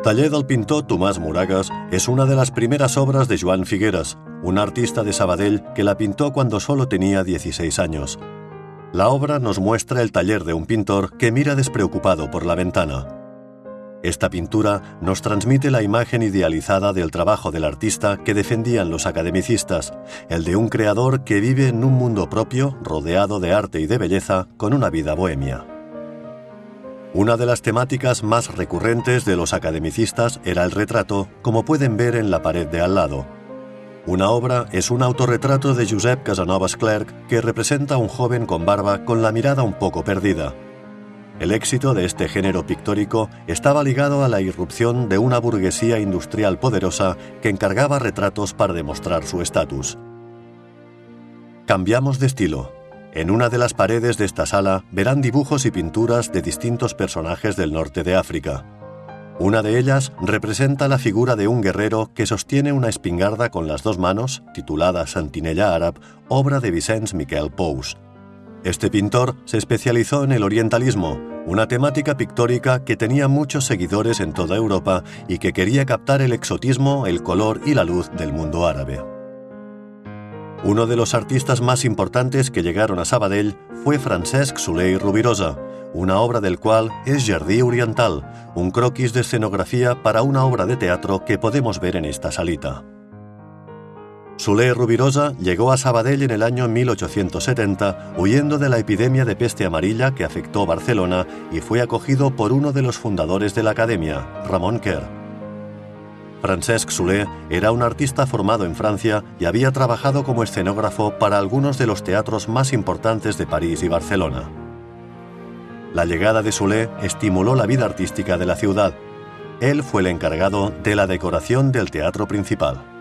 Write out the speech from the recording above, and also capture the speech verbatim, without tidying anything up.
Taller del pintor Tomàs Moragas es una de las primeras obras de Joan Figueras, un artista de Sabadell que la pintó cuando solo tenía dieciséis años. La obra nos muestra el taller de un pintor que mira despreocupado por la ventana. Esta pintura nos transmite la imagen idealizada del trabajo del artista que defendían los academicistas, el de un creador que vive en un mundo propio, rodeado de arte y de belleza, con una vida bohemia. Una de las temáticas más recurrentes de los academicistas era el retrato, como pueden ver en la pared de al lado. Una obra es un autorretrato de Josep Casanovas Clerc que representa a un joven con barba con la mirada un poco perdida. El éxito de este género pictórico estaba ligado a la irrupción de una burguesía industrial poderosa que encargaba retratos para demostrar su estatus. Cambiamos de estilo. En una de las paredes de esta sala verán dibujos y pinturas de distintos personajes del norte de África. Una de ellas representa la figura de un guerrero que sostiene una espingarda con las dos manos, titulada Sentinella Àrab, obra de Vicenç Miquel Pous. Este pintor se especializó en el orientalismo, una temática pictórica que tenía muchos seguidores en toda Europa y que quería captar el exotismo, el color y la luz del mundo árabe. Uno de los artistas más importantes que llegaron a Sabadell fue Francesc Soler i Rovirosa, una obra del cual es Jardí Oriental, un croquis de escenografía para una obra de teatro que podemos ver en esta salita. Soler i Rovirosa llegó a Sabadell en el año mil ochocientos setenta, huyendo de la epidemia de peste amarilla que afectó Barcelona y fue acogido por uno de los fundadores de la academia, Ramon Quer. Francesc Soler era un artista formado en Francia y había trabajado como escenógrafo para algunos de los teatros más importantes de París y Barcelona. La llegada de Soler estimuló la vida artística de la ciudad. Él fue el encargado de la decoración del teatro principal.